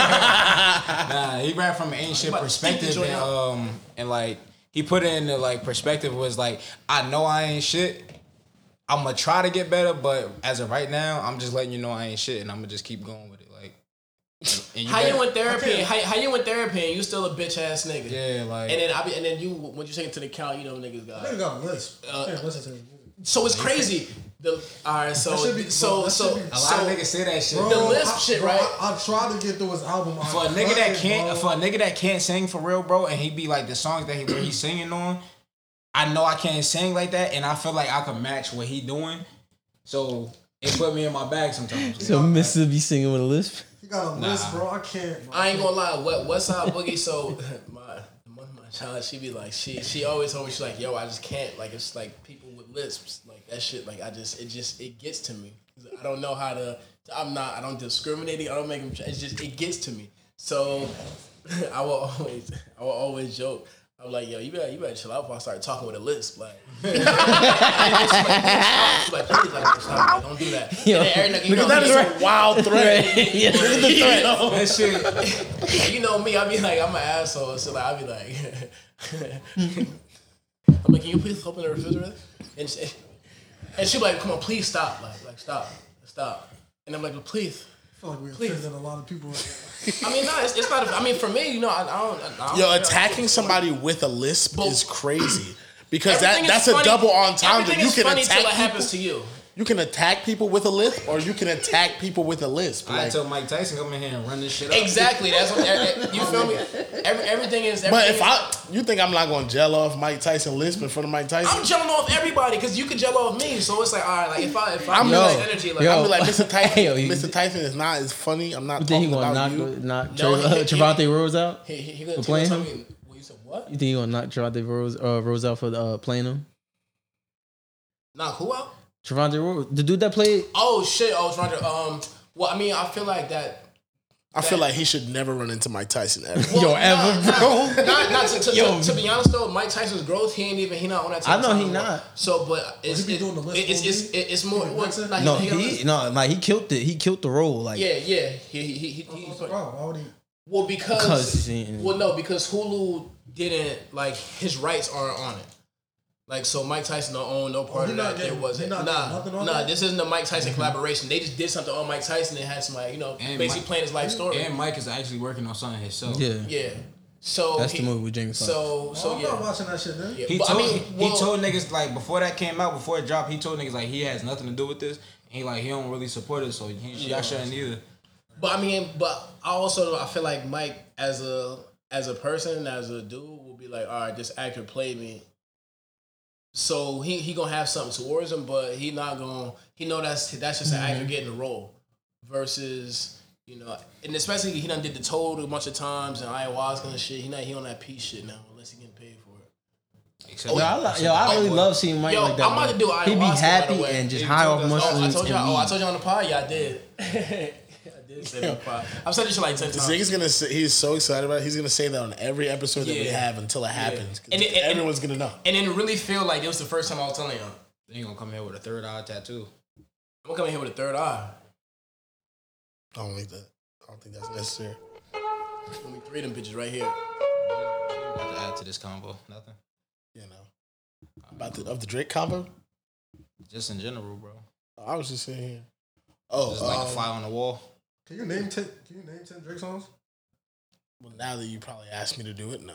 rap from an ancient perspective and like he put it in the like perspective was like I know I ain't shit. I'm gonna try to get better, but as of right now, I'm just letting you know I ain't shit, and I'm gonna just keep going with it. Like, you went therapy? How you went therapy and you still a bitch ass nigga? Yeah, like and then you when you take it to the count, you know niggas got a list. Can't listen to it. So it's crazy. Alright, so a lot of niggas say that shit. Bro, the Lisp shit, right? I tried to get through his album. For a nigga that can't sing for real, bro, and he be like the songs that where he's singing on, I know I can't sing like that, and I feel like I can match what he doing. So it put me in my bag sometimes. So Mississippi singing with a lisp. You got a lisp, bro. I can't. Bro. I ain't gonna lie. West Side Boogie. So my child, she be like, she always told me, she's like, yo, I just can't. Like it's like people with lisps, like that shit. Like it gets to me. I don't know how to. I don't discriminate. I don't make them. It gets to me. So I will always joke. I was like, yo, you better chill out before I start talking with a lisp. Like, she's like, please, like, stop, like, don't do that. Yo, and then Eric, you know, That is a wild threat. Yeah, look at the threat. That shit. you know me, I be like, I'm an asshole. So like, I be like, I'm like, can you please open the refrigerator? And she be like, come on, please stop. Like stop. And I'm like, but please. I feel like we offended a lot of people. I mean, no, it's not. I mean, for me, you know, I don't. Yo, attacking somebody with a lisp is crazy because Everything that's is a funny. double entendre. Everything You is can funny attack till it people. happens to you. You can attack people with a lisp, or you can attack people with a lisp. I Like, tell Mike Tyson come in here and run this shit up. Exactly. That's what you feel me. Everything is. but if you think I'm not going to gel off Mike Tyson lisp in front of Mike Tyson? I'm gelling off everybody because you can gel off me. So it's like, all right, like if I I'm give like- this energy, like yo. I'll be like, Mr. Tyson. Yo, Mr. Tyson is not as funny. I'm not You think he talking gonna about you. knock No, Trevante Rose out? he For gonna playing tell him? me. Well, you said what? You think he gonna knock Trevante Rose out for playing him? Knock who out? Trevante Rose, the dude that played. Oh shit! I was trying to. Well, I mean, I feel like that. I feel like he should never run into Mike Tyson ever. Yo, ever, bro. Not Yo. to be honest though, Mike Tyson's growth, he not on that. I know type of he time. not. So, but it's he be doing the list it's more. Like, No, he killed it. He killed the role. Like, Yeah. He What's the problem? Why would he? well because Because- because Hulu didn't like his rights aren't on it. Like so, Mike Tyson don't own no part he of not that. getting- There wasn't. he not getting nothing on Nah. that? This isn't a Mike Tyson collaboration. They just did something on Mike Tyson and had somebody, And basically Mike- playing his life story. And Mike is actually working on something himself. yeah, Yeah. So that's the movie with Jamie Foxx. So I'm yeah. not watching that shit, man. Yeah, He but, told I mean, well, he told niggas like before that came out, before it dropped, he told niggas like he has nothing to do with this. And he don't really support it, so y'all shouldn't either. But I mean, I feel like Mike as a person, as a dude, will be like, all right, this actor played me. So he gonna have something towards him, but he not gonna. He know that's just an actor getting the role, versus and especially he done did the Toad a bunch of times and ayahuasca and shit. He on that peace shit now unless he getting paid for it. Except I really love seeing Mike like that. I'm about to do ayahuasca. He be by happy the way. and just He high told off us- mushrooms. I told you. and I weed. told you on the pod. Yeah, I did. I did say that on the pod. I've said this shit like 10 This times. nigga's gonna say, he's so excited about it. He's gonna say that on every episode that we Yeah. have until it happens. 'Cause And everyone's gonna know. And then really feel like it was the first time I was telling y'all. Then he gonna come here with a third eye tattoo. I'm gonna come in here with a third eye. I don't think that's necessary. Let me three of them bitches right here. About to add to this combo. Nothing. You know, about the Drake combo. Just in general, bro. I was just saying here. Oh, Just like a fly on the wall. Can you name 10 Drake songs? well, now that you probably asked me to do it, no.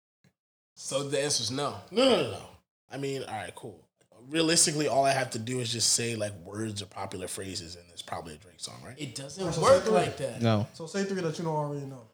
So the answer's no. No. I mean, all right, cool. Realistically, all I have to do is just say like words or popular phrases, and it's probably a Drake song, right? It doesn't That's work what I'm like that. No, So say 3 that you don't already know.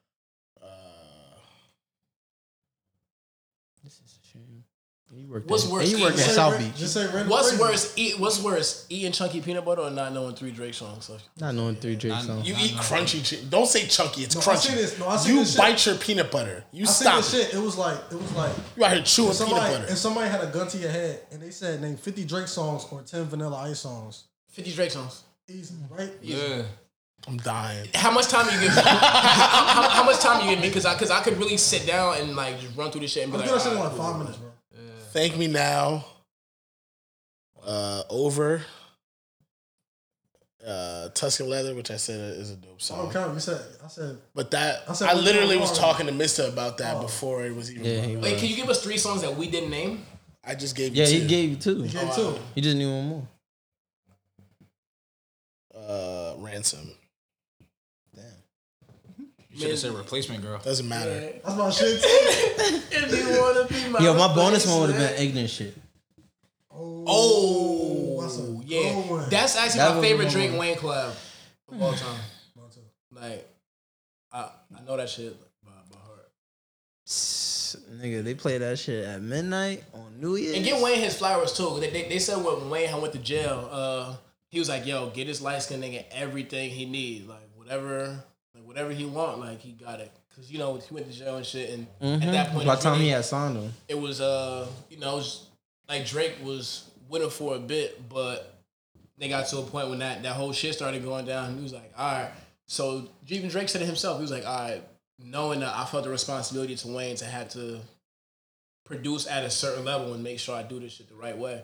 this is a shame. You work What's at, worse, and you work at Just South Beach. Just say random What's phrases. worse? What's worse? Eating chunky peanut butter or not knowing 3 Drake songs? So, Not knowing 3 Drake songs. You eat crunchy. Don't say chunky. It's No, I crunchy. seen this. No, I seen you this shit. bite your peanut butter. You I seen stop. this shit. It was like You out here chewing if peanut butter. somebody had a gun to your head and they said name 50 Drake songs or 10 Vanilla Ice songs. 50 Drake songs. Easy, right? Yeah. I'm dying. How much time you give me? how much time you give me? Because I could really sit down and like just run through this shit and be I'm like, doing that shit in all like right, 5 cool. minutes, bro. Thank Me Now. Over. Tuscan Leather, which I said is a dope I song. don't count. I said But that I said I we literally don't was know. talking to Mister about that before it was even. Yeah, brought he up. was. Wait, can you give us 3 songs that we didn't name? I just gave you Yeah, two. he gave you 2. he gave 2. He just knew one more. Ransom. You should have said replacement girl. Doesn't matter. That's my shit. If you wanna be my Yo, my bonus one would have replacement. been ignorant shit. Oh, that's a good yeah. one. That's actually That my was favorite the Drake one. Wayne collab of all time. Like, I know that shit by heart. Nigga, they play that shit at midnight on New Year's. And give Wayne his flowers too. They said when Wayne went to jail, he was like, "Yo, get this light skinned nigga everything he need, like whatever he want, like he got it." Cause he went to jail and shit, and at that point, by it the time really- he had signed him. it was it was like Drake was winning for a bit, but they got to a point when that whole shit started going down, and he was like, all right. So even Drake said it himself. He was like, all right, knowing that I felt the responsibility to Wayne to have to produce at a certain level and make sure I do this shit the right way.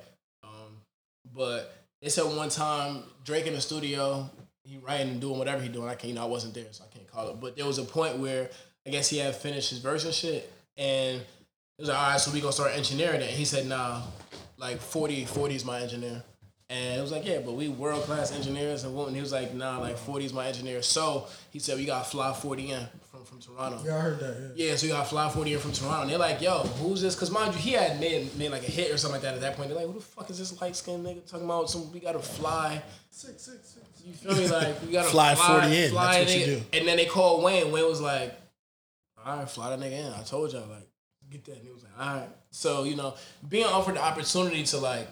But they said one time Drake in the studio, he writing and doing whatever he doing. I wasn't there, so I can't call it. But there was a point where I guess he had finished his verse and shit, and it was like, all right, so we gonna start engineering it. And he said, nah, like 40 is my engineer. And it was like, yeah, but we world-class engineers. And he was like, nah, like 40 is my engineer. So he said, we got to fly 40 in from Toronto. Yeah, I heard that, Yeah, so we got to fly 40 in from Toronto. And they're like, yo, who's this? Because mind you, he had made like a hit or something like that at that point. They're like, who the fuck is this light-skinned nigga talking about we got to fly? Six. You feel me? Like, we got to fly 40 in. That's what you do. And then they called Wayne. Wayne was like, all right, fly that nigga in. I told y'all, like, get that. And he was like, all right. So, being offered the opportunity to, like,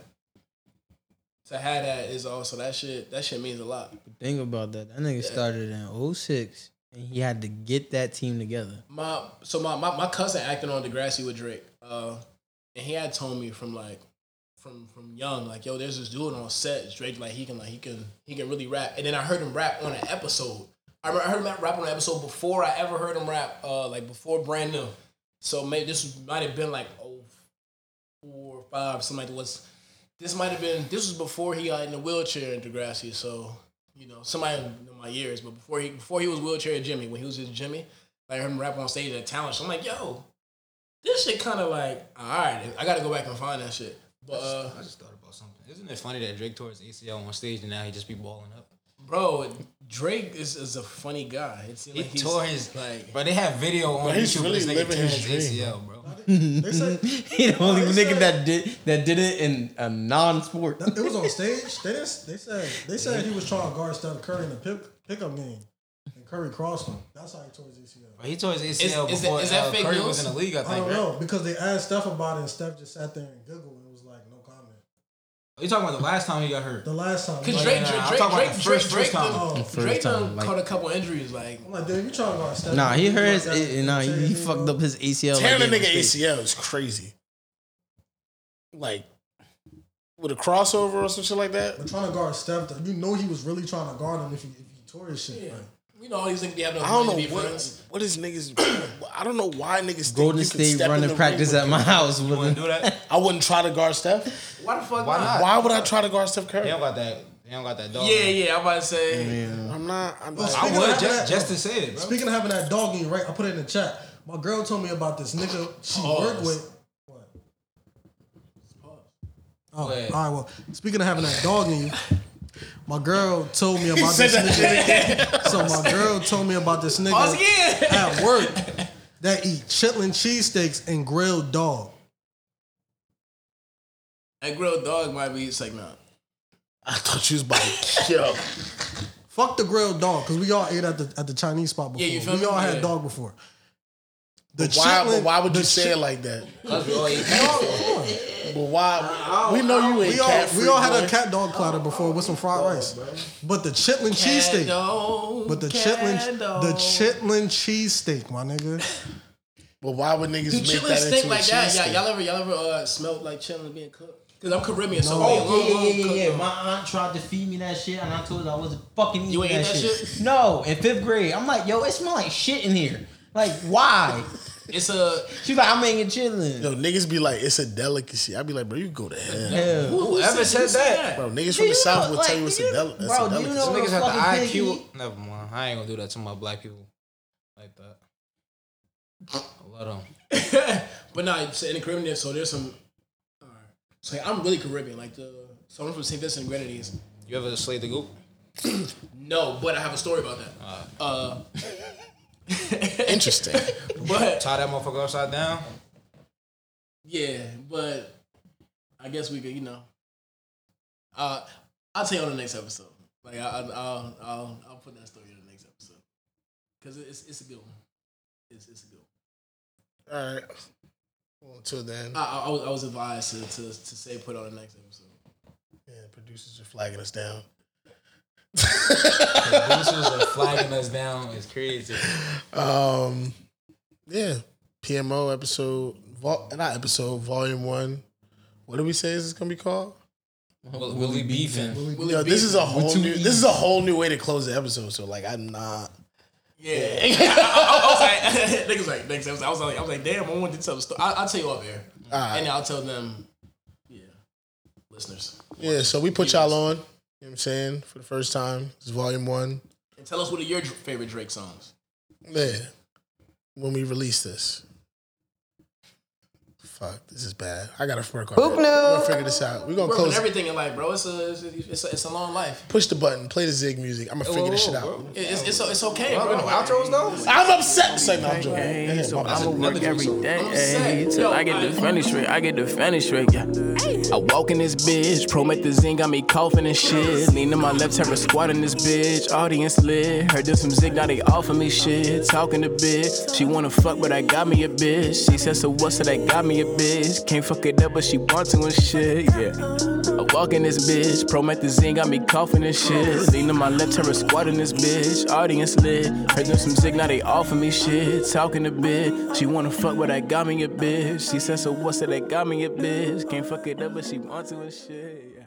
to have that is also that shit means a lot. Think about that. That nigga started in 06 and he had to get that team together. My cousin acted on Degrassi with Drake. And he had told me from young, like, yo, there's this dude on set, Drake, like he can really rap. And then I heard him rap on an episode. I heard him rap on an episode before I ever heard him rap, like before Brand New. So maybe this might have been like 04 or 05, something like that. This was before he got in the wheelchair in Degrassi, so, somebody know my years, but before he was wheelchair Jimmy, when he was just Jimmy, like, I heard him rap on stage at a talent show. I'm like, yo, this shit kind of like, all right, I got to go back and find that shit. But I just thought about something. Isn't it funny that Drake tore his ACL on stage and now he just be balling up? Bro, Drake is a funny guy. He tore his but they have video on YouTube. Really living his dream, ACL, bro. They said He the only nigga that did it in a non-sport. it was on stage. They said he was trying to guard Steph Curry in the pickup game, and Curry crossed him. That's how he tore his ACL. But he tore his ACL before is that fake Curry news? was in the league. I think. I don't know because they asked Steph about it, and Steph just sat there and giggled and was like, no comment. Are you talking about the last time he got hurt? The last time. Because Like, Drake done like, caught a couple injuries. Like, I'm like, dude, you trying to guard Steph? nah, he hurt his. He fucked up his ACL. Tearing a nigga ACL is crazy. Like, with a crossover or some shit like that. But trying to guard Steph, he was really trying to guard him if he tore his shit. yeah. Like, All these niggas be having I don't know to be friends. what is niggas. I don't know why niggas think Golden you can State step in running the practice ring at my house. You want to do that? I wouldn't try to guard Steph. Why the fuck Why not? Why would I try to guard Steph Curry? He don't got that dog. Yeah, I'm about to say. I'm not. I Speaking would of that, just to say it, bro. Speaking of having that dog in, right? I put it in the chat. My girl told me about this nigga she worked with. What? Oh, all right. Well, speaking of having that dog in you, my girl told me about this nigga. So my girl told me about this nigga at work that eat chitlin cheesesteaks and grilled dog. That grilled dog might be segment. I thought you was about to kill. Fuck the grilled dog, because we all ate at the Chinese spot before. Yeah, you feel me? We all had Yeah. dog before. But why would you say it like that? Because we all eat But why? We know you ain't cat. We all had a cat dog platter before with some fried rice. But the chitlin cheesesteak. But the chitlin cheesesteak, my nigga. But why would niggas make Chitlin that stink into a like that. cheesesteak? Y'all ever smelled like chitlin being cooked? Because I'm Caribbean, so Yeah. My aunt tried to feed me that shit, and I told her I wasn't fucking eating You ain't that eat that shit. shit? No, in 5th grade, I'm like, yo, it smell like shit in here. Like, why? It's a She's like, I'm making chillin'. Yo, niggas be like, it's a delicacy. I be like, bro, you go to hell. Whoever said that? Bro, niggas from the South will tell you it's a delicacy. Bro, do you know Niggas what have the fucking IQ. piggy? Never mind. I ain't gonna do that to my black people like that. I love them. but nah, so in the Caribbean, so there's some. Alright. So I'm really Caribbean, like so I'm from St. Vincent and Grenadines. You ever slayed the goat? No, but I have a story about that. Interesting. But Tie that motherfucker upside down. yeah, but I guess we could, I'll tell you on the next episode. Like I'll put that story in the next episode because it's a good one. It's a good one. All right. Well, until then. I was advised to say put on the next episode. Yeah, producers are flagging us down. Producers are flagging us down. It's crazy. Yeah. PMO episode, volume 1. What did we say is this gonna be called? Willie beefing. Yo, this is a whole new way to close the episode. So like, I'm not. Yeah, I was like, niggas like next episode. I was like, damn, I wanted to tell the story. I'll tell you off air. And I'll tell them, listeners. Yeah, so we put y'all on, you know what I'm saying, for the first time. This is volume 1. And tell us what are your favorite Drake songs. Yeah, when we release this. Fuck, this is bad. I gotta work on it. We're gonna figure this out. We're gonna close everything in life, bro. It's a long life. Push the button. Play the Zig music. I'm gonna figure this shit out. It's okay, bro. No outros though. I'm upset. Say no, I'm joking. So I'ma work every day till I get the finish rate. Yeah. I walk in this bitch, promethazine got me coughing and shit. Lean to my left, have a squat in this bitch. Audience lit. Heard this from Zig, now they offer me shit. Talking a bit. She wanna fuck, but I got me a bitch. She said so what? So that got me a bitch. Can't fuck it up, but she want to and shit. Yeah. I walk in this bitch, promethazine got me coughing and shit. Lean to my left, have a squat in this bitch. Audience lit. Heard them some Zig, now they offer me shit. Talking a bit. She wanna fuck, but I got me a bitch. She said so what? So that got me a bitch. Can't fuck it up, but she want to and shit. Yeah.